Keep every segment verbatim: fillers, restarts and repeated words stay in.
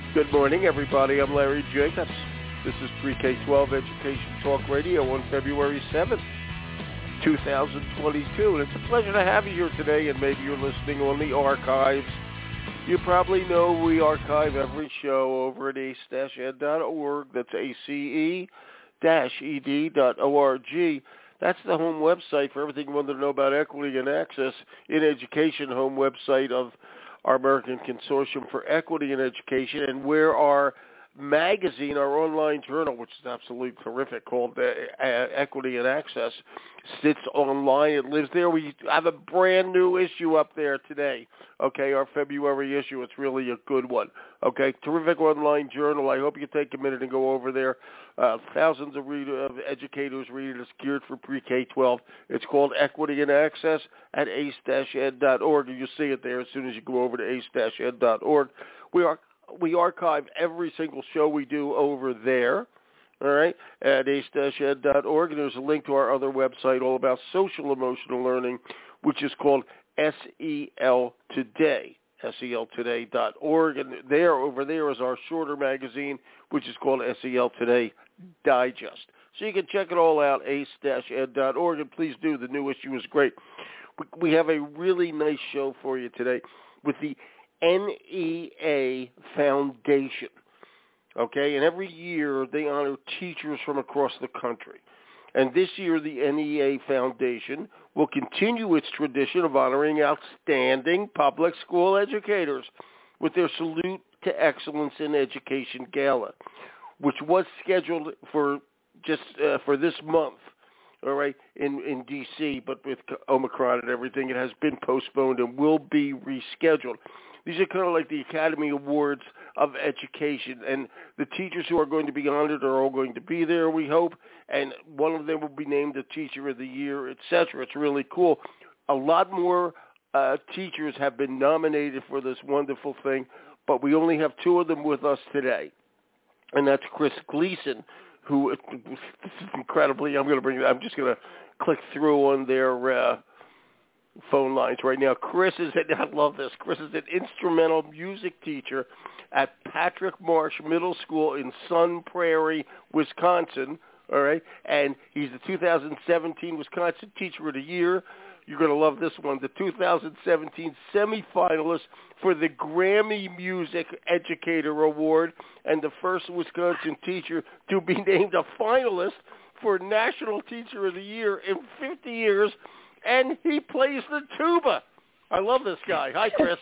Good morning, everybody. I'm Larry Jacobs. This is Pre-K twelve Education Talk Radio on February seventh, two thousand twenty-two. And it's a pleasure to have you here today, and maybe you're listening on the archives. You probably know we archive every show over at ace dash ed dot org. That's A C E E D dot O R G. That's the home website for everything you want to know about equity and access in education, home website of our American Consortium for Equity in Education, and where our magazine, our online journal, which is absolutely terrific, called uh, Equity and Access, sits online. It lives there. We have a brand new issue up there today, okay, our February issue. It's really a good one, okay? Terrific online journal. I hope you take a minute and go over there. Uh, thousands of, read- of educators read it. It's geared for pre-K twelve. It's called Equity and Access at ace dash ed dot org, and you'll see it there as soon as you go over to ace dash ed dot org. We are We archive every single show we do over there, all right, at ace dash ed dot org. And there's a link to our other website all about social emotional learning, which is called S E L Today, S E L today dot org. And there, over there is our shorter magazine, which is called S E L Today Digest. So you can check it all out, ace dash ed dot org. And please do. The new issue is great. We have a really nice show for you today with the N E A Foundation, okay? And every year they honor teachers from across the country. And this year the N E A Foundation will continue its tradition of honoring outstanding public school educators with their Salute to Excellence in Education Gala, which was scheduled for just uh, for this month, all right, in, in D C, but with Omicron and everything, it has been postponed and will be rescheduled. These are kind of like the Academy Awards of Education, and the teachers who are going to be honored are all going to be there, we hope, and one of them will be named the Teacher of the Year, et cetera. It's really cool. A lot more uh, teachers have been nominated for this wonderful thing, but we only have two of them with us today, and that's Chris Gleason, who, incredibly, I'm going to bring, I'm just going to click through on their uh, phone lines right now. Chris is, I love this, Chris is an instrumental music teacher at Patrick Marsh Middle School in Sun Prairie, Wisconsin, all right? And he's the two thousand seventeen Wisconsin Teacher of the Year. You're going to love this one, the two thousand seventeen semifinalist for the Grammy Music Educator Award, and the first Wisconsin teacher to be named a finalist for National Teacher of the Year in fifty years, and he plays the tuba. I love this guy. Hi, Chris.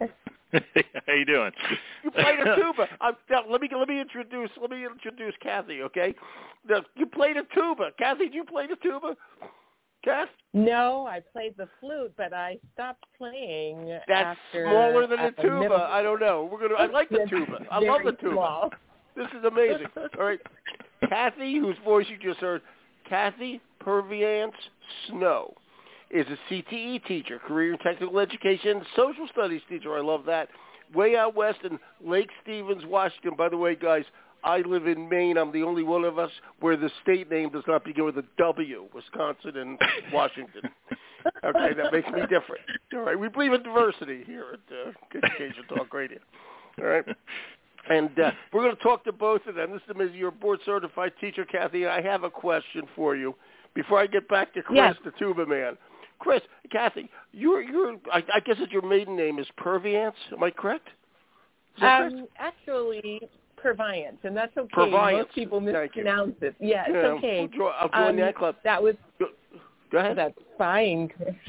How you doing? You play the tuba. I'm, now, let me let me introduce let me introduce Kathy. Okay, now, you play the tuba. Kathy, do you play the tuba? Kath? No, I played the flute, but I stopped playing. That's after, smaller than a tuba. Middle... I don't know. We're gonna. I like the tuba. I love the tuba. Small. This is amazing. All right, Kathy, whose voice you just heard, Kathy Purviance Snow, is a C T E teacher, career and technical education, social studies teacher. I love that. Way out west in Lake Stevens, Washington. By the way, guys, I live in Maine. I'm the only one of us where the state name does not begin with a W, Wisconsin and Washington. Okay, that makes me different. All right, we believe in diversity here at uh, Education Talk Radio. All right. And uh, we're going to talk to both of them. This is your board-certified teacher, Kathy, and I have a question for you before I get back to Chris, yes. the tuba man. Chris, Kathy, you're, you're, I, I guess that your maiden name is Purviance. Am I correct? Is that um, correct? Actually, Purviance, and that's okay. Purviance. Most people mispronounce it. Yeah, it's yeah, okay. I'll join, I'll join um, that club. That was. Go, go ahead. That's fine.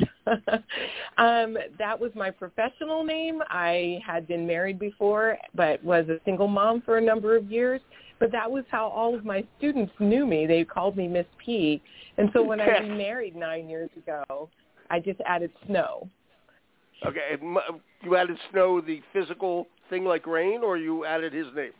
um, that was my professional name. I had been married before, but was a single mom for a number of years. But that was how all of my students knew me. They called me Miss P. And so when I remarried nine years ago, I just added Snow. Okay. You added Snow, the physical thing like rain, or you added his name?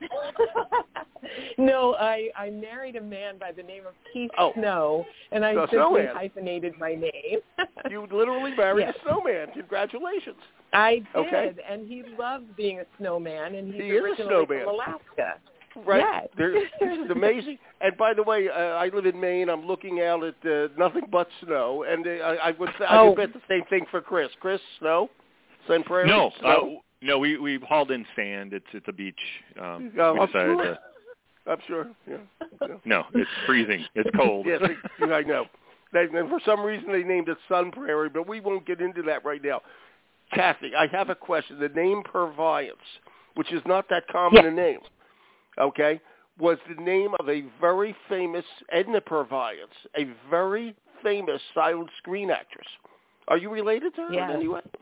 No, I, I married a man by the name of Keith oh. Snow, and I no, simply snowman. hyphenated my name. You literally married yes. a snowman. Congratulations. I did, okay. and he loves being a snowman, and he's he is originally a snowman. from Alaska. Right. Yes. There, this is amazing. And by the way, uh, I live in Maine. I'm looking out at uh, nothing but snow, and uh, I, I would say, I oh. would bet the same thing for Chris. Chris, snow? Sun Prairie? No, snow? No, we we hauled in sand. It's it's a beach. Um, Oh, we I'm decided sure. to. I'm sure. Yeah. yeah. No, it's freezing. It's cold. Yes, I I know. They, and for some reason, they named it Sun Prairie, but we won't get into that right now. Kathy, I have a question. The name Purviance, which is not that common Yes. a name, okay, was the name of a very famous Edna Purviance, a very famous silent screen actress. Are you related to her Yes. in any way?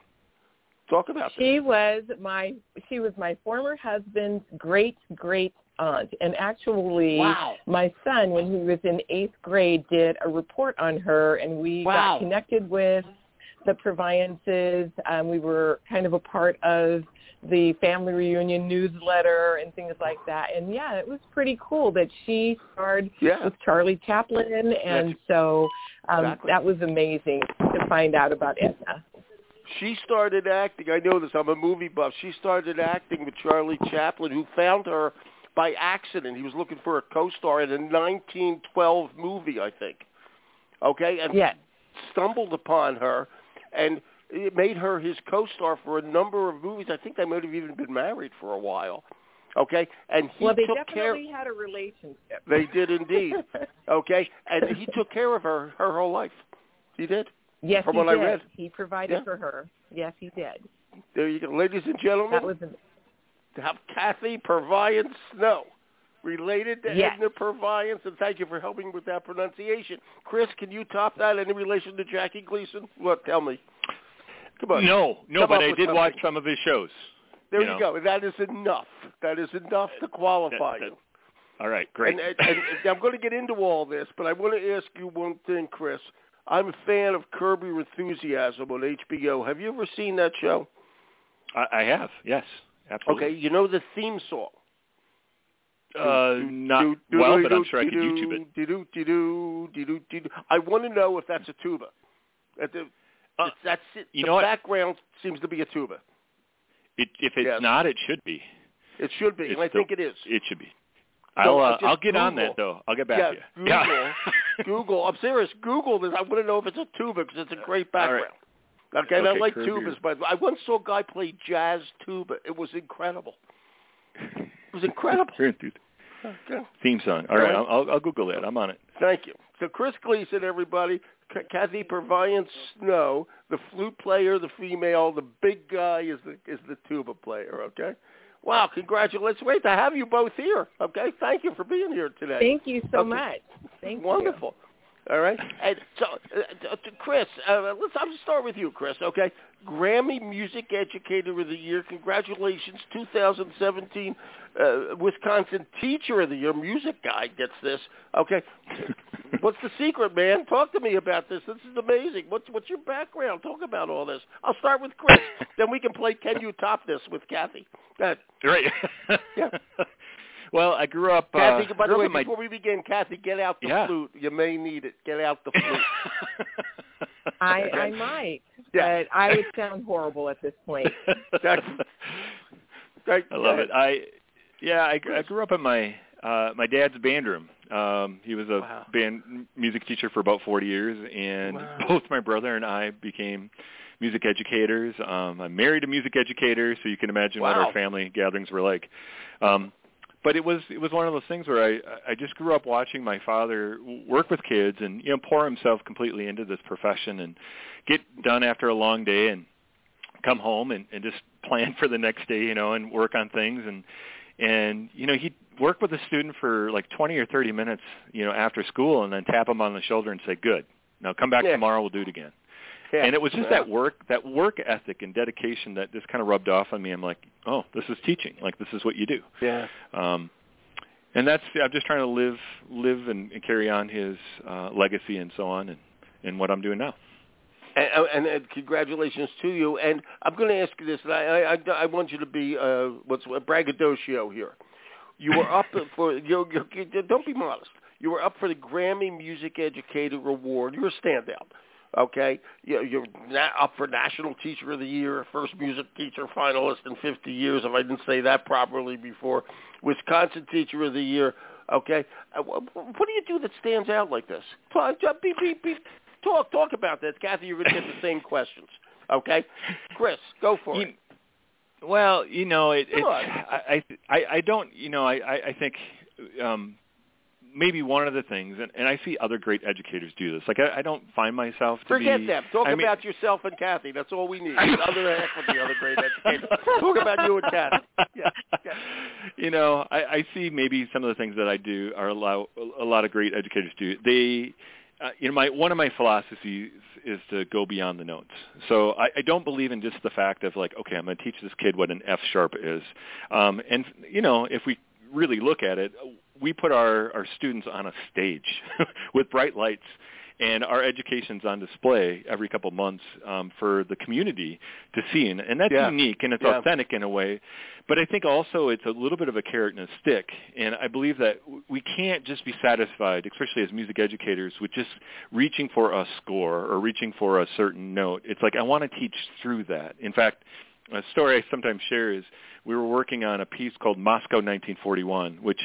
Talk about this. She was my she was my former husband's great great aunt, and actually Wow. my son, when he was in eighth grade, did a report on her, and we Wow. got connected with the Purviances. Um, we were kind of a part of the family reunion newsletter and things like that. And yeah, it was pretty cool that she starred Yeah. with Charlie Chaplin, and That's- so um, exactly. that was amazing to find out about Edna. She started acting. I know this. I'm a movie buff. She started acting with Charlie Chaplin, who found her by accident. He was looking for a co-star in a nineteen twelve movie, I think. Okay? And Yes. stumbled upon her, and it made her his co-star for a number of movies. I think they might have even been married for a while. Okay? And he Well, they took care. definitely had a relationship. They did indeed. Okay? And he took care of her her whole life. He did. Yes, From he what did. I read. He provided Yeah. for her. Yes, he did. There you go. Ladies and gentlemen, That was a, to have Kathy Purviance Snow, related to Yes. Edna Purviance, and thank you for helping with that pronunciation. Chris, can you top that? Any relation to Jackie Gleason? What? Tell me. Come on. No, no, Come but up I with did something. watch some of his shows. There you you, know. go. That is enough. That is enough to qualify That- that- you. All right, great. And, and, and I'm going to get into all this, but I want to ask you one thing, Chris. I'm a fan of Curb Your Enthusiasm on H B O. Have you ever seen that show? I, I have, yes, absolutely. Okay, you know the theme song. Uh, not well, but I'm sure I could YouTube it. I want to know if that's a tuba. At the, Uh, it's, that's it. you the know what? background seems to be a tuba. It, if it's Yes. not, it should be. It should be, It's and I the- think it is. It should be. So, I'll uh, uh, just I'll get on Google. that though. I'll get back yeah, to you. Google, Yeah. Google. I'm serious. Google this. I want to know if it's a tuba because it's a great All right. background. Okay, and I Okay, like Curb tubas, Your- but I once saw a guy play jazz tuba. It was incredible. It was incredible. Very enthused. Okay. Theme song. All All right, right. I'll, I'll Google that. I'm on it. Thank you. So Chris Gleason, everybody, C- Kathy Purviance Snow, the flute player, the female, the big guy is the is the tuba player. Okay. Wow, congratulations! Great to have you both here. Okay, thank you for being here today. Thank you so Okay. much. Thank Wonderful. All right, and so uh, to Chris, uh, let's. I'll start with you, Chris. Okay, Grammy Music Educator of the Year. Congratulations, two thousand seventeen uh, Wisconsin Teacher of the Year. Music guy gets this. Okay, what's the secret, man? Talk to me about this. This is amazing. What's what's your background? Talk about all this. I'll start with Chris. Then we can play Can You Top This with Kathy. Go ahead. Right. Yeah. Well, I grew up. Kathy, uh, by the grew way, up in my- before we begin, Kathy, get out the Yeah. flute. You may need it. Get out the flute. I, Okay. I might, Yeah. but I would sound horrible at this point. That's, Great. I love it. I yeah, I, I grew up in my uh, my dad's band room. Um, he was a Wow. band music teacher for about forty years, and Wow. both my brother and I became music educators. Um, I'm married a music educator, so you can imagine what Wow. our family gatherings were like. Um, but it was it was one of those things where I I just grew up watching my father work with kids and you know pour himself completely into this profession and get done after a long day and come home and, and just plan for the next day, you know, and work on things and and you know he'd work with a student for like twenty or thirty minutes, you know, after school and then tap him on the shoulder and say, "Good, now come back Yeah. tomorrow, we'll do it again." Yeah. And it was just Yeah. that work, that work ethic and dedication that just kind of rubbed off on me. I'm like, oh, this is teaching. Like, this is what you do. Yeah. Um, and that's, I'm just trying to live, live and, and carry on his uh, legacy and so on, and, and what I'm doing now. And, and, and congratulations to you. And I'm going to ask you this, and I, I, I want you to be uh, what's a braggadocio here. You were up for, you, you, don't be modest. You were up for the Grammy Music Educator Award. You're a standout. Okay, you're up for National Teacher of the Year, first music teacher finalist in fifty years, if I didn't say that properly before. Wisconsin Teacher of the Year. Okay, what do you do that stands out like this? Talk, be, be, be, talk, talk about this, Kathy. You're going to get the same questions. Okay, Chris, go for you, it. Well, you know, it, it's Come on. I, I I don't you know I I I think um, maybe one of the things, and, and I see other great educators do this. Like I, I don't find myself to Forget be. them. Talk I mean, about yourself and Kathy. That's all we need. The other half of the other great educators. Talk about you and Kathy. Yeah. Yeah. You know, I, I see maybe some of the things that I do are allow a lot of great educators do. They, uh, you know, my one of my philosophies is to go beyond the notes. So I, I don't believe in just the fact of like, okay, I'm going to teach this kid what an F sharp is, um, and you know, if we really look at it, we put our, our students on a stage with bright lights, and our education's on display every couple months um, for the community to see. And, and that's yeah. unique, and it's yeah. authentic in a way. But I think also it's a little bit of a carrot and a stick. And I believe that we can't just be satisfied, especially as music educators, with just reaching for a score or reaching for a certain note. It's like I want to teach through that. In fact, a story I sometimes share is we were working on a piece called Moscow nineteen forty-one, which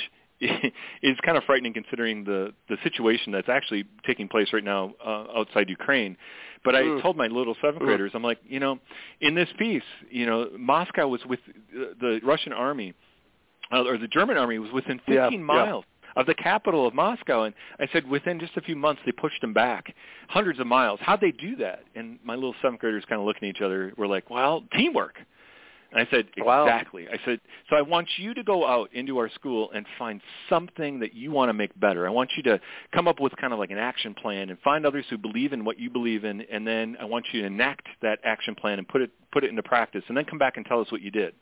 is kind of frightening considering the, the situation that's actually taking place right now uh, outside Ukraine. But I mm. told my little seventh graders, I'm like, you know, in this piece, you know, Moscow was with uh, the Russian army, uh, or the German army was within fifteen yeah, miles yeah. of the capital of Moscow. And I said, within just a few months, they pushed them back hundreds of miles. How'd they do that? And my little seventh graders kind of looking at each other were like, well, teamwork. And I said, exactly. Wow. I said, so I want you to go out into our school and find something that you want to make better. I want you to come up with kind of like an action plan and find others who believe in what you believe in, and then I want you to enact that action plan and put it put it into practice, and then come back and tell us what you did.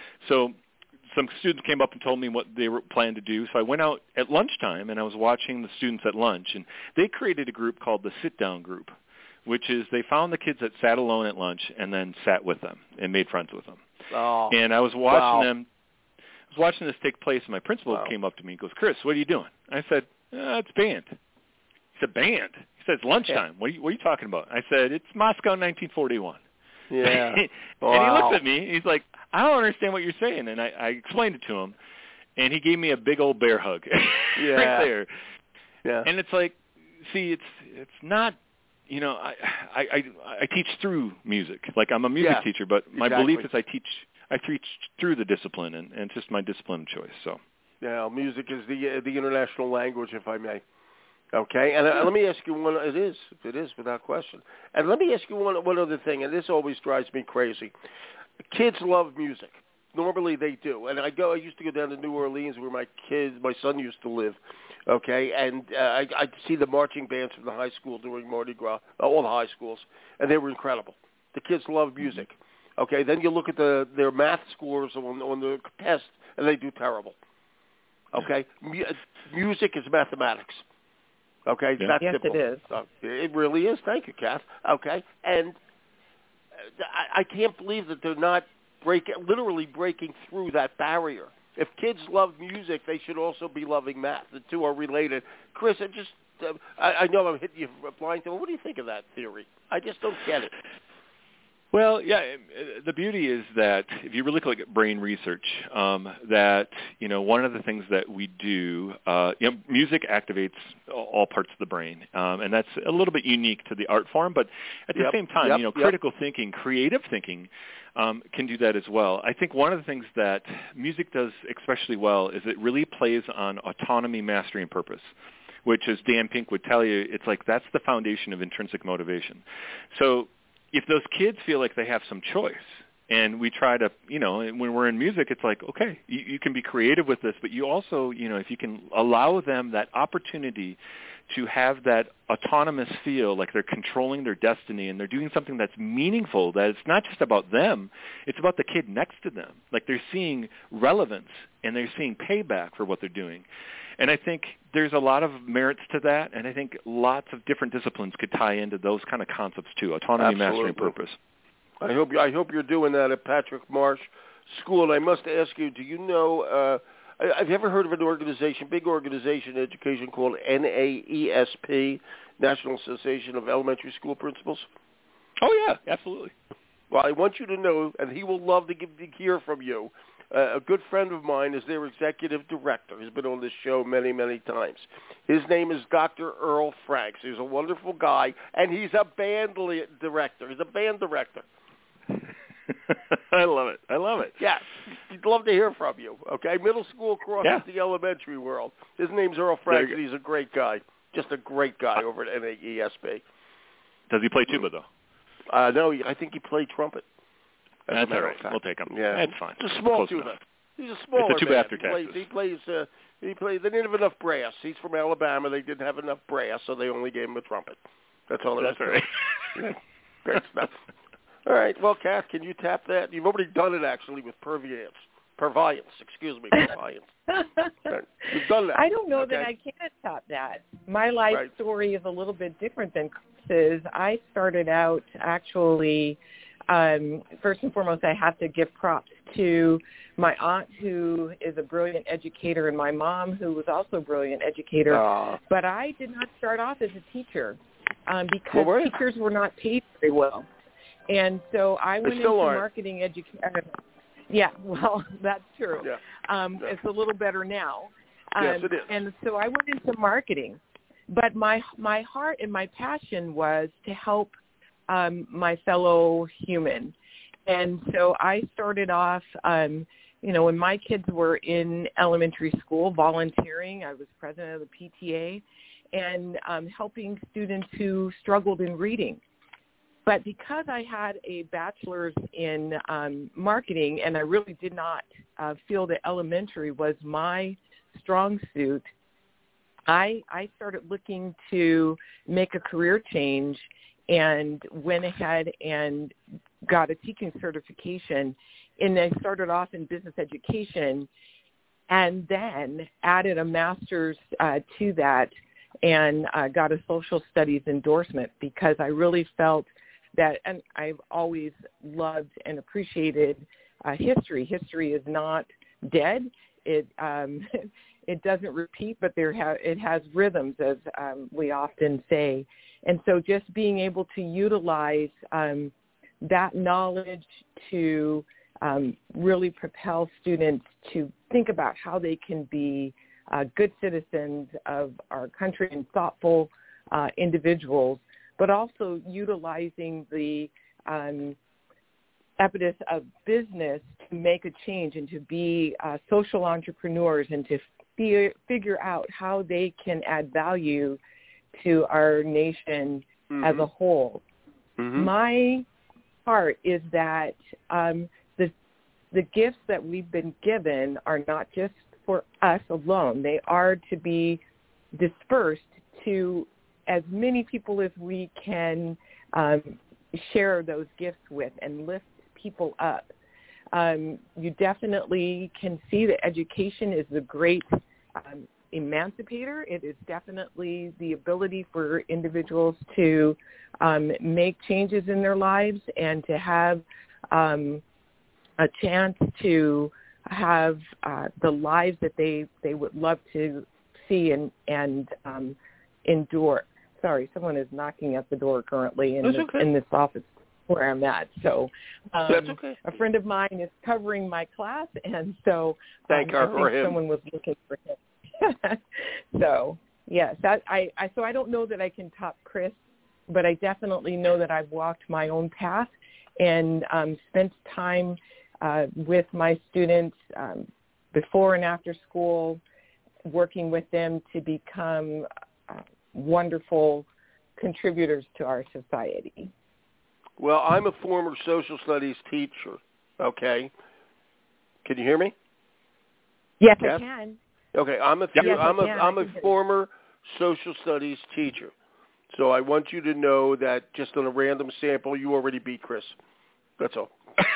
So some students came up and told me what they were planning to do. So I went out at lunchtime, and I was watching the students at lunch, and they created a group called the Sit-Down Group, which is they found the kids that sat alone at lunch and then sat with them and made friends with them. Oh, and I was watching wow. them. I was watching this take place, and my principal wow. came up to me and goes, "Chris, what are you doing?" I said, uh, "It's band." He said, "Band?" He said, "It's lunchtime. Yeah. What, are you, what are you talking about?" I said, "It's Moscow nineteen forty-one." Yeah. Wow. And he looks at me. He's like, "I don't understand what you're saying." And I, I explained it to him, and he gave me a big old bear hug yeah. right there. Yeah. And it's like, see, it's it's not. You know, I, I I I teach through music. Like I'm a music yeah, teacher, but my exactly. belief is I teach I teach through the discipline, and, and it's just my discipline of choice. So, yeah, music is the uh, the international language, if I may. Okay, and uh, let me ask you one. It is, it is without question. And let me ask you one one other thing, and this always drives me crazy. Kids love music. Normally they do, and I go. I used to go down to New Orleans, where my kids, my son used to live. Okay, and uh, I, I'd see the marching bands from the high school during Mardi Gras, all the high schools, and they were incredible. The kids love music. Okay, then you look at the their math scores on, on the test, and they do terrible. Okay, M- music is mathematics. Okay, yeah. that's yes, simple. it is. Uh, it really is. Thank you, Kath. Okay, and I, I can't believe that they're not break, literally breaking through that barrier. If kids love music, they should also be loving math. The two are related. Chris, I just, uh, I, I know I'm hitting you blind. What do you think of that theory? I just don't get it. Well, yeah, the beauty is that if you really look at brain research, um, that, you know, one of the things that we do, uh, you know, music activates all parts of the brain, um, and that's a little bit unique to the art form, but at the yep, same time, yep, you know, yep. critical thinking, creative thinking um, can do that as well. I think one of the things that music does especially well is it really plays on autonomy, mastery, and purpose, which, as Dan Pink would tell you, it's like that's the foundation of intrinsic motivation. So if those kids feel like they have some choice, and we try to, you know, when we're in music, it's like, okay, you, you can be creative with this, but you also, you know, if you can allow them that opportunity to have that autonomous feel like they're controlling their destiny and they're doing something that's meaningful, that it's not just about them, it's about the kid next to them. Like they're seeing relevance and they're seeing payback for what they're doing. And I think there's a lot of merits to that, and I think lots of different disciplines could tie into those kind of concepts too, autonomy, Absolutely. mastery, and purpose. I hope I hope you're doing that at Patrick Marsh School. And I must ask you, do you know, uh, have you ever heard of an organization, big organization in education called N A E S P, National Association of Elementary School Principals? Oh, yeah, absolutely. Well, I want you to know, and he will love to, give, to hear from you, uh, a good friend of mine is their executive director. He's been on this show many, many times. His name is Doctor Earl Franks. He's a wonderful guy, and he's a band li- director. He's a band director. I love it. I love it. Yeah, he'd love to hear from you. Okay, middle school crosses Yeah. the elementary world. His name's Earl Frank, and he's a great guy. Just a great guy over at N A E S B. Does he play tuba, though? Uh, no, I think he played trumpet. That's all right. We'll take him. Yeah, that's fine. It's a small Close tuba. enough. He's a smaller It's a tuba man. after he plays. Texas. He plays. Uh, he plays. They didn't have enough brass. He's from Alabama. They didn't have enough brass, so they only gave him a trumpet. That's all. It That's was. all right. Yeah. Great stuff. All right. Well, Kath, can you tap that? You've already done it actually with Perviance. Perviance. Excuse me. Perviance. You've done that. I don't know okay? that I can top that. My life right. story is a little bit different than Chris's. I started out actually, um, first and foremost, I have to give props to my aunt, who is a brilliant educator, and my mom, who was also a brilliant educator. Uh, but I did not start off as a teacher um, because well, right. teachers were not paid very well. And so I went into aren't. marketing education. Yeah, well, that's true. Yeah. Um, yeah. It's a little better now. Um, Yes, it is. And so I went into marketing. But my my heart and my passion was to help um, my fellow human. And so I started off, um, you know, when my kids were in elementary school, volunteering. I was president of the P T A and um, helping students who struggled in reading. But because I had a bachelor's in um, marketing and I really did not uh, feel that elementary was my strong suit, I, I started looking to make a career change and went ahead and got a teaching certification. And I started off in business education and then added a master's uh, to that and uh, got a social studies endorsement because I really felt that, and I've always loved and appreciated uh, history. History is not dead. It um, it doesn't repeat, but there ha- it has rhythms, as um, we often say. And so just being able to utilize um, that knowledge to um, really propel students to think about how they can be uh, good citizens of our country and thoughtful uh, individuals, but also utilizing the um, impetus of business to make a change and to be uh, social entrepreneurs and to f- figure out how they can add value to our nation mm-hmm. as a whole. Mm-hmm. My heart is that um, the the gifts that we've been given are not just for us alone. They are to be dispersed to as many people as we can um, share those gifts with and lift people up. Um, you definitely can see that education is a great um, emancipator. It is definitely the ability for individuals to um, make changes in their lives and to have um, a chance to have uh, the lives that they, they would love to see and, and um, endure. Sorry, someone is knocking at the door currently in, this, okay. in this office where I'm at. So um, That's okay. a friend of mine is covering my class, and so Thank um, her I think for him. someone was looking for him. So, yes, that, I, I, so I don't know that I can top Chris, but I definitely know that I've walked my own path and um, spent time uh, with my students um, before and after school, working with them to become uh, wonderful contributors to our society. Well, I'm a former social studies teacher, okay? Can you hear me? Yes, Kath? I can. Okay, I'm a Yes, I'm I a can. I'm I a can hear former social studies teacher. So I want you to know that just on a random sample, you already beat Chris. That's all.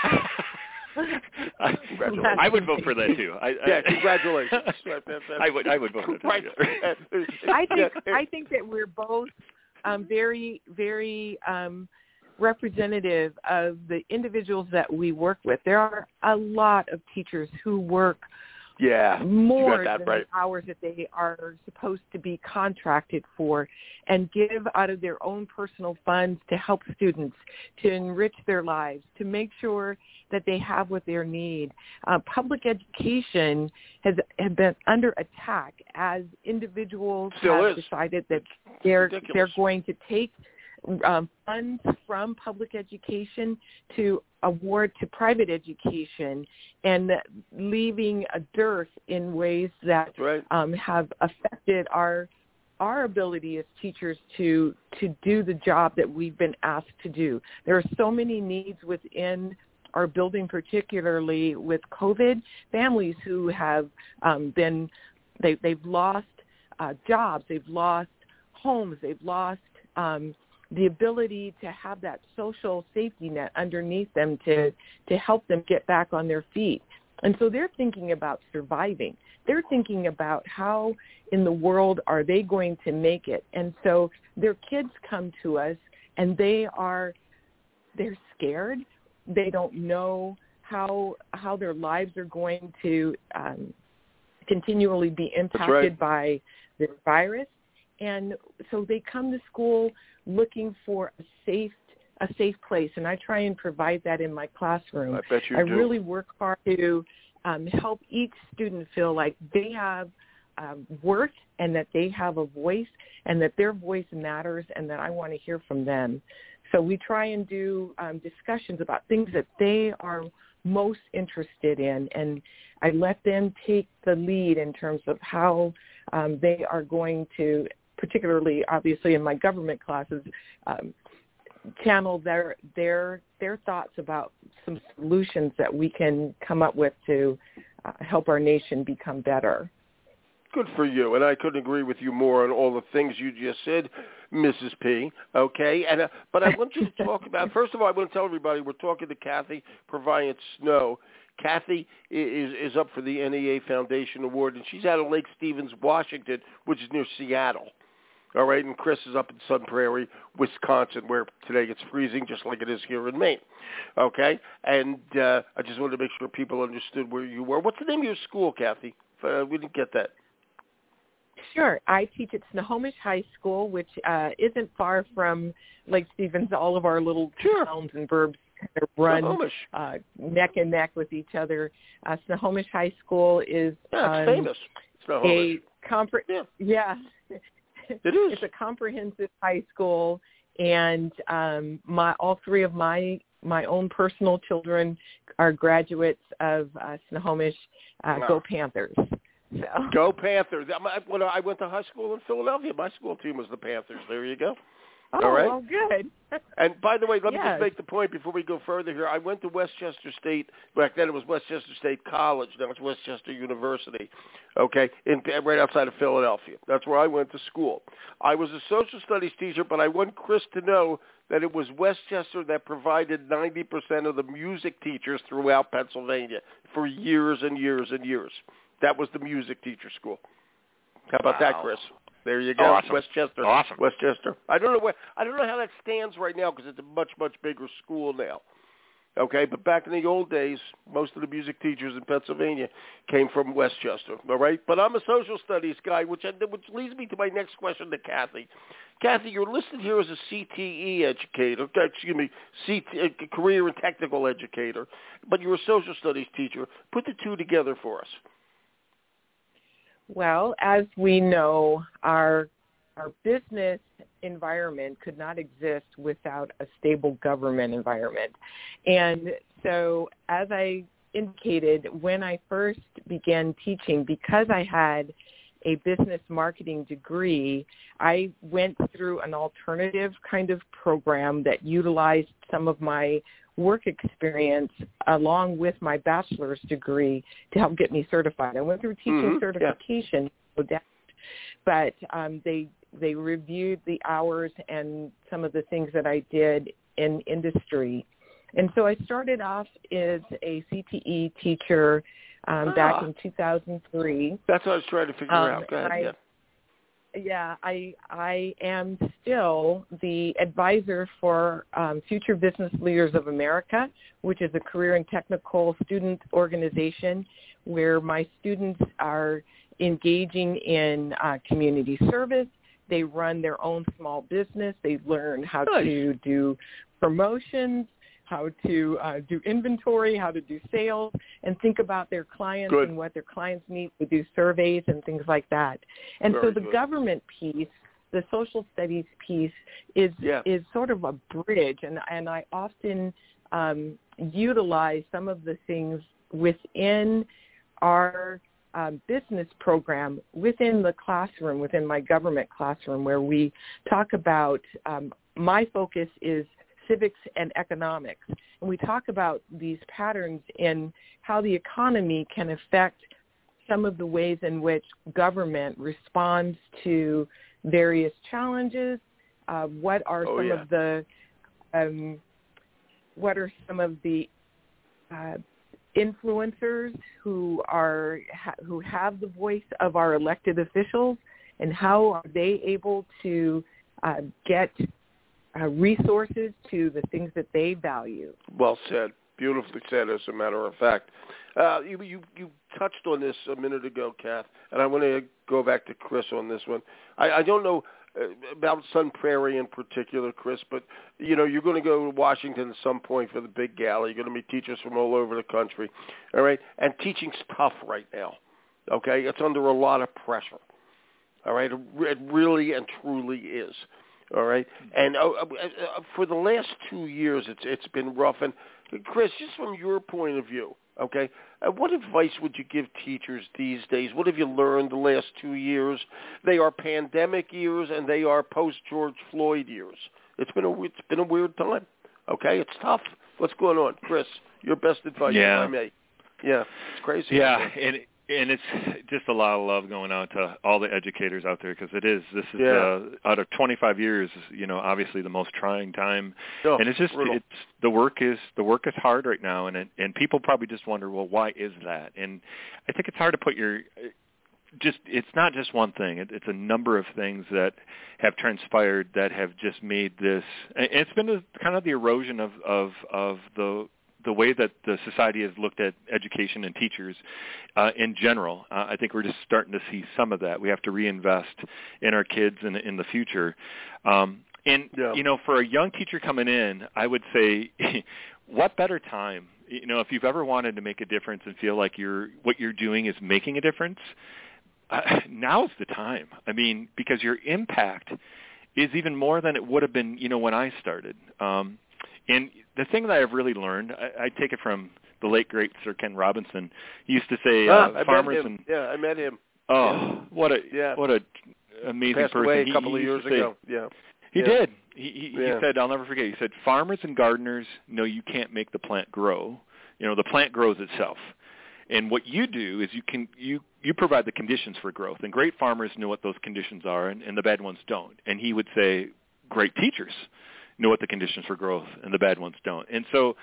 I, Congratulations. I would vote for that too. I, Yeah, I, congratulations. That- that- that- I would I would vote for that Right. too. I think I think that we're both um, very very um, representative of the individuals that we work with. There are a lot of teachers who work Yeah, more you got that than right. the hours that they are supposed to be contracted for, and give out of their own personal funds to help students, to enrich their lives, to make sure that they have what they need. Uh, public education has, has been under attack as individuals Still have is. decided that they're Ridiculous. they're going to take um, funds from public education to award to private education, and leaving a dearth in ways that right. um, have affected our our ability as teachers to to do the job that we've been asked to do. There are so many needs within our building, particularly with COVID, families who have um, been, they, they've lost uh, jobs, they've lost homes, they've lost um, the ability to have that social safety net underneath them to, to help them get back on their feet. And so they're thinking about surviving. They're thinking about how in the world are they going to make it. And so their kids come to us and they are, they're scared. They don't know how how their lives are going to um, continually be impacted right. by this virus. And so they come to school looking for a safe a safe place, and I try and provide that in my classroom. I bet you I do. really work hard to um, help each student feel like they have um, worth and that they have a voice and that their voice matters and that I want to hear from them. So we try and do um, discussions about things that they are most interested in, and I let them take the lead in terms of how um, they are going to, particularly obviously in my government classes, um, channel their their their thoughts about some solutions that we can come up with to uh, help our nation become better. Good for you, and I couldn't agree with you more on all the things you just said, Missus P. Okay, and uh, but I want you to talk about. First of all, I want to tell everybody we're talking to Kathy Purviance Snow. Kathy is is up for the N E A Foundation Award, and she's out of Lake Stevens, Washington, which is near Seattle. All right, and Chris is up in Sun Prairie, Wisconsin, where today it's freezing, just like it is here in Maine. Okay, and uh, I just wanted to make sure people understood where you were. What's the name of your school, Kathy? Uh, we didn't get that. Sure. I teach at Snohomish High School, which uh, isn't far from Lake Stevens. All of our little sure. towns and burbs kind of run uh, neck and neck with each other. Uh, Snohomish High School is yeah, it's um, famous. Snohomish. A compre- yeah. yeah. It is. It's a comprehensive high school, and um, my all three of my my own personal children are graduates of uh, Snohomish. Uh, wow. Go Panthers! So. Go Panthers! When I went to high school in Philadelphia, my school team was the Panthers. There you go. Oh, all right. well, good. And by the way, let me yes. just make the point before we go further here. I went to Westchester State. Back then it was Westchester State College. Now it's Westchester University, okay, in, right outside of Philadelphia. That's where I went to school. I was a social studies teacher, but I want Chris to know that it was Westchester that provided ninety percent of the music teachers throughout Pennsylvania for years and years and years. That was the music teacher school. How about wow. that, Chris? There you go, awesome. Westchester. Awesome. Westchester. I don't know where. I don't know how that stands right now because it's a much, much bigger school now. Okay, but back in the old days, most of the music teachers in Pennsylvania came from Westchester. All right, but I'm a social studies guy, which I, which leads me to my next question to Kathy. Kathy, you're listed here as a C T E educator. Excuse me, C T, uh, career and technical educator, but you're a social studies teacher. Put the two together for us. Well, as we know, our our business environment could not exist without a stable government environment. And so, as I indicated, when I first began teaching, because I had a business marketing degree, I went through an alternative kind of program that utilized some of my work experience along with my bachelor's degree to help get me certified. I went through teaching mm-hmm. certification, no doubt, but um, they they reviewed the hours and some of the things that I did in industry. And so I started off as a C T E teacher um, ah. back in two thousand three. That's what I was trying to figure um, out. Go ahead, I, yeah. Yeah, I I am still the advisor for um, Future Business Leaders of America, which is a career and technical student organization where my students are engaging in uh, community service. They run their own small business. They learn how nice. to do promotions, how to uh, do inventory, how to do sales, and think about their clients good. and what their clients need. We do surveys and things like that. And Very so the good. government piece the social studies piece is yeah. is sort of a bridge, and and I often um, utilize some of the things within our um, business program within the classroom, within my government classroom, where we talk about. Um, my focus is civics and economics, and we talk about these patterns in how the economy can affect some of the ways in which government responds to various challenges. Uh, what are oh, some yeah. of the um, what are some of the uh, influencers who are ha- who have the voice of our elected officials, and how are they able to uh, get uh, resources to the things that they value? Well said. Beautifully said, as a matter of fact. Uh, you, you you touched on this a minute ago, Kath, and I want to go back to Chris on this one. I, I don't know uh, about Sun Prairie in particular, Chris, but, you know, you're going to go to Washington at some point for the big gala. You're going to meet teachers from all over the country, all right? And teaching's tough right now, okay? It's under a lot of pressure, all right? It really and truly is. All right, and uh, uh, for the last two years, it's it's been rough. And Chris, just from your point of view, okay, uh, what advice would you give teachers these days? What have you learned the last two years? They are pandemic years, and they are post George Floyd years. It's been a it's been a weird time. Okay, it's tough. What's going on, Chris? Your best advice, yeah. if I may. Yeah, it's crazy. Yeah, and and it's just a lot of love going out to all the educators out there, because it is. This is yeah. uh, out of twenty-five years, you know, obviously the most trying time, oh, and it's just brutal. it's the work is the work is hard right now, and it, and people probably just wonder, well, why is that? And I think it's hard to put your just it's not just one thing. It, it's a number of things that have transpired that have just made this. And it's been a, kind of the erosion of of of the. the way that the society has looked at education and teachers uh, in general. Uh, I think we're just starting to see some of that. We have to reinvest in our kids and in the future. Um, and, yeah. you know, for a young teacher coming in, I would say, what better time? You know, if you've ever wanted to make a difference and feel like you're what you're doing is making a difference, uh, now's the time. I mean, because your impact is even more than it would have been, you know, when I started. Um, And the thing that I've really learned, I, I take it from the late, great Sir Ken Robinson. He used to say, ah, uh, I farmers met him. and yeah, I met him. oh, yeah. what a yeah. what a amazing Passed person. away a he, couple he of years say, ago. Yeah, he yeah. did. He he, yeah. he said, I'll never forget. He said, farmers and gardeners know you can't make the plant grow. You know, the plant grows itself. And what you do is you can you, you provide the conditions for growth. And great farmers know what those conditions are, and, and the bad ones don't. And he would say, great teachers know what the conditions for growth, and the bad ones don't. And so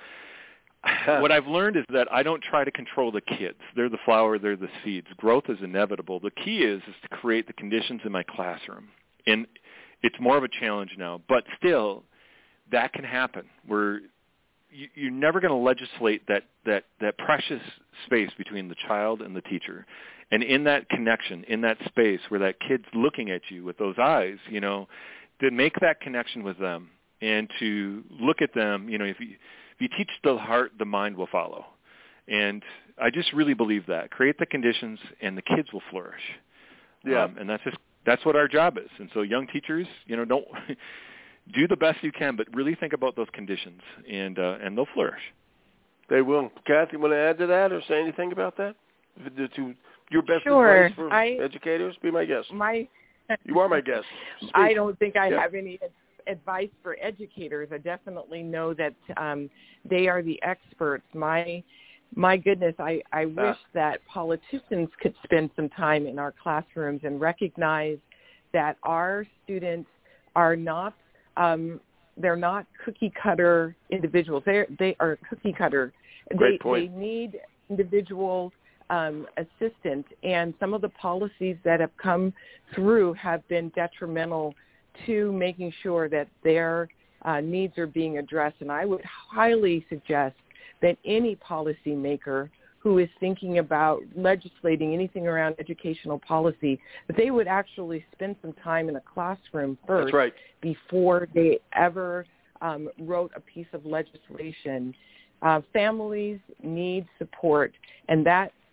what I've learned is that I don't try to control the kids. They're the flower, they're the seeds. Growth is inevitable. The key is, is to create the conditions in my classroom. And it's more of a challenge now. But still, that can happen. Where you, you're never going to legislate that, that, that precious space between the child and the teacher. And in that connection, in that space where that kid's looking at you with those eyes, you know, to make that connection with them, and to look at them, you know, if you, if you teach the heart, the mind will follow. And I just really believe that. Create the conditions, and the kids will flourish. Yeah. Um, and that's just that's what our job is. And so young teachers, you know, don't do the best you can, but really think about those conditions, and uh, and they'll flourish. They will. Kath, you want to add to that or say anything about that? To your best sure. advice for I, educators? Be my guest. My, you are my guest. Speak. I don't think I yeah. have any advice for educators. I definitely know that um, they are the experts. My my goodness, I, I ah. wish that politicians could spend some time in our classrooms and recognize that our students are not um, they're not cookie cutter individuals. They they are cookie cutter. Great they point. they need individual um, assistance, and some of the policies that have come through have been detrimental to making sure that their uh, needs are being addressed. And I would highly suggest that any policymaker who is thinking about legislating anything around educational policy, that they would actually spend some time in a classroom first. That's right. Before they ever um, wrote a piece of legislation. Uh, families need support, and that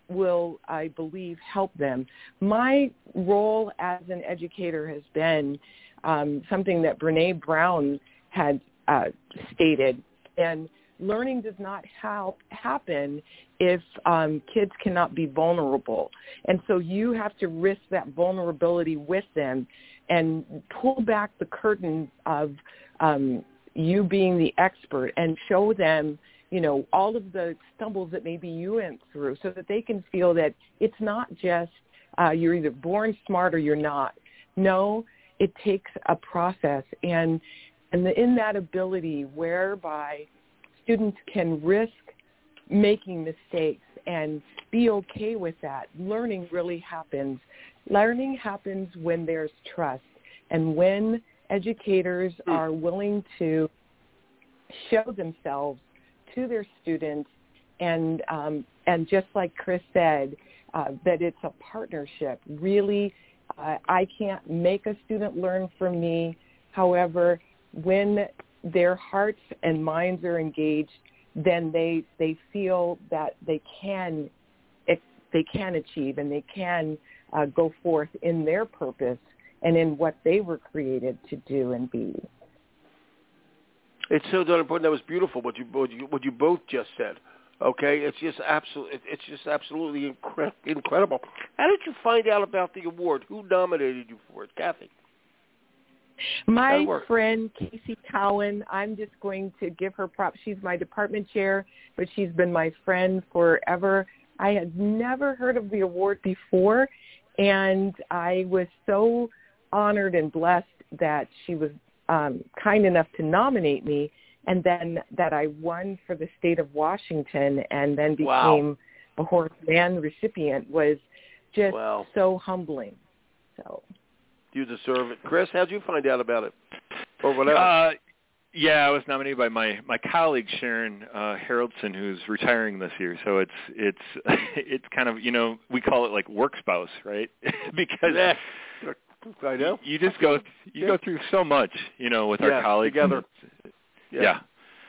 will, I believe, help them. My role as an educator has been um, something that Brene Brown had uh, stated, and learning does not help happen if um, kids cannot be vulnerable. And so you have to risk that vulnerability with them and pull back the curtain of um, you being the expert and show them, you know, all of the stumbles that maybe you went through so that they can feel that it's not just uh, you're either born smart or you're not. No, it takes a process. And, and the, in that ability whereby students can risk making mistakes and be okay with that, learning really happens. Learning happens when there's trust and when educators are willing to show themselves to their students, and um, and just like Chris said, uh, that it's a partnership. Really, uh, I can't make a student learn from me. However, when their hearts and minds are engaged, then they they feel that they can they can achieve and they can uh, go forth in their purpose and in what they were created to do and be. It's so darn important. That was beautiful what you what you, what you both just said. Okay, it's just absolutely it's just absolutely incre- incredible. How did you find out about the award? Who nominated you for it, Kathy? My friend Casey Cowan. I'm just going to give her props. She's my department chair, but she's been my friend forever. I had never heard of the award before, and I was so honored and blessed that she was um, kind enough to nominate me, and then that I won for the state of Washington and then became wow. a Horace Mann recipient was just wow. so humbling. So you deserve it. Chris, how'd you find out about it? Or whatever? Uh, yeah, I was nominated by my, my colleague Sharon uh, Haroldson, who's retiring this year. So it's it's it's kind of, you know, we call it like work spouse, right? Because yeah. I know. You, you just go you yeah. go through so much, you know, with yeah, our colleagues together. Yeah. yeah.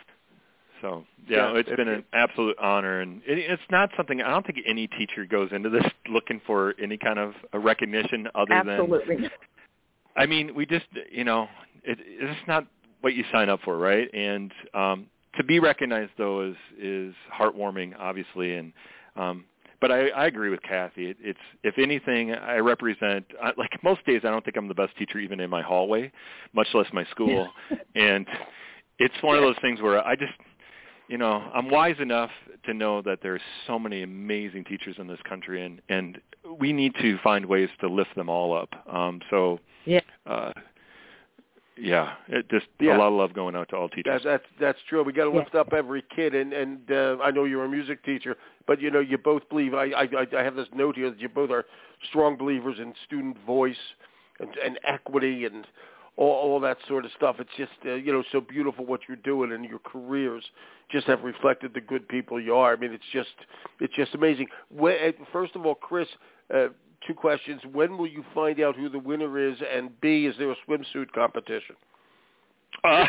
So yeah, yeah it's been an absolute honor, and it, it's not something. I don't think any teacher goes into this looking for any kind of a recognition other absolutely. than. I mean, we just, you know, it, it's not what you sign up for, right? And um, to be recognized, though, is is heartwarming, obviously. And um, but I, I agree with Kathy. It, it's if anything, I represent. I, like most days, I don't think I'm the best teacher even in my hallway, much less my school. And it's one of those things where I just, you know, I'm wise enough to know that there's so many amazing teachers in this country, and and we need to find ways to lift them all up. Um, so. Yeah. Uh, yeah, it just yeah. a lot of love going out to all teachers. That's that's, that's true. We got to yeah. lift up every kid, and and uh, I know you're a music teacher, but you know you both believe. I I, I have this note here that you both are strong believers in student voice and, and equity and all, all that sort of stuff. It's just uh, you know so beautiful what you're doing, and your careers just have reflected the good people you are. I mean, it's just it's just amazing. When, first of all, Chris. Uh, Two questions. When will you find out who the winner is? And B, is there a swimsuit competition? Uh,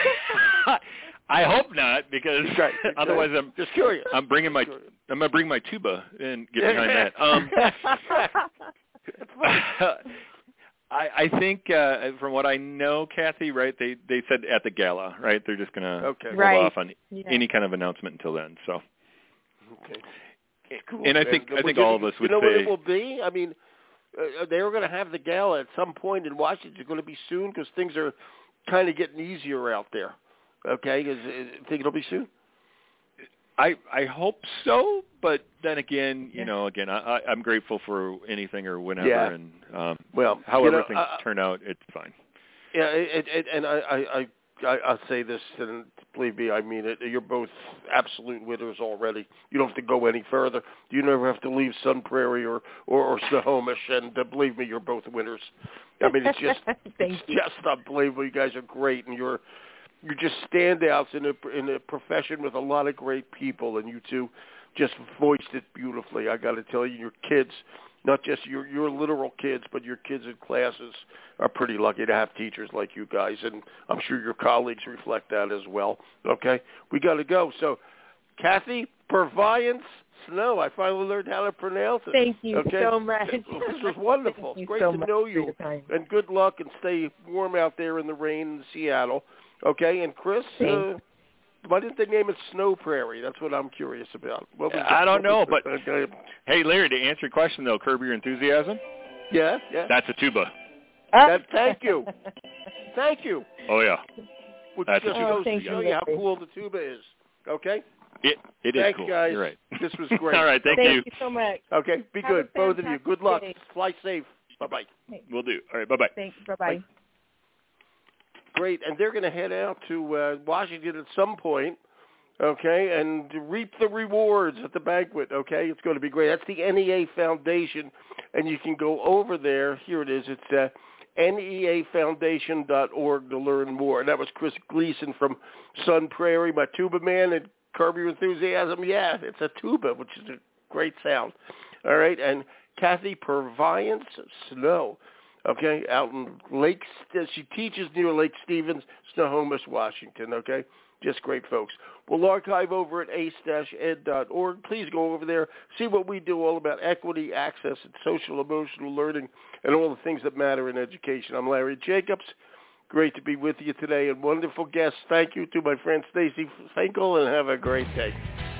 I hope not, because right, right. otherwise I'm just curious. I'm bringing my curious. I'm gonna bring my tuba and get behind that. Um, I, I think uh, from what I know, Kathy, right? They they said at the gala, right? They're just gonna okay. hold right. off on yeah. any kind of announcement until then. So. Okay. Cool. And I think and I think you, all of us would you know say. what it will be? I mean. Uh, they were going to have the gala at some point in Washington. It's going to be soon because things are kind of getting easier out there. Okay, is, is, think it'll be soon? I I hope so, but then again, you yeah. know, again, I, I'm grateful for anything or whenever, yeah. and um, well, however you know, things uh, turn out, it's fine. Yeah, it, it, and I, I, I, I'll say this, and believe me, I mean it. You're both absolute winners already. You don't have to go any further. You never have to leave Sun Prairie or or, or Snohomish, and uh, believe me, you're both winners. I mean, it's just it's you. just unbelievable. You guys are great, and you're you're just standouts in a in a profession with a lot of great people, and you two just voiced it beautifully. I got to tell you, your kids. Not just your your literal kids, but your kids in classes are pretty lucky to have teachers like you guys, and I'm sure your colleagues reflect that as well. Okay, we got to go. So, Kathy Purviance Snow. I finally learned how to pronounce it. Thank you okay? so much. This was wonderful. Thank Great you so to much know for you. your time. And good luck and stay warm out there in the rain in Seattle. Okay, and Chris, uh, why didn't they name it Snow Prairie? That's what I'm curious about. What was I don't know, but uh, hey, Larry, to answer your question, though, Curb Your Enthusiasm? Yeah, yeah. That's a tuba. That, thank you. Thank you. Oh, yeah. Which That's just a tuba. goes Oh, to show you, you how Larry. cool the tuba is. Okay? It, it is Thanks, cool. guys. You're right. This was great. All right, thank, Thank you. you so much. Okay, be Have good, a both of you. Good luck. day. Fly safe. Bye-bye. We'll do. All right, bye-bye. Thanks. Bye-bye. Bye. Great, and they're going to head out to uh, Washington at some point, okay, and reap the rewards at the banquet, okay? It's going to be great. That's the N E A Foundation, and you can go over there. Here it is. It's uh, N E A foundation dot org to learn more. And that was Chris Gleason from Sun Prairie, my tuba man, and Curb Your Enthusiasm. Yeah, it's a tuba, which is a great sound. All right, and Kathy Purviance Snow, okay, out in Lake, she teaches near Lake Stevens, Snohomish, Washington, okay? Just great folks. We'll archive over at ace dash ed dot org. Please go over there, see what we do all about equity, access, and social emotional learning, and all the things that matter in education. I'm Larry Jacobs. Great to be with you today, and wonderful guests. Thank you to my friend Stacy Finkel, and have a great day.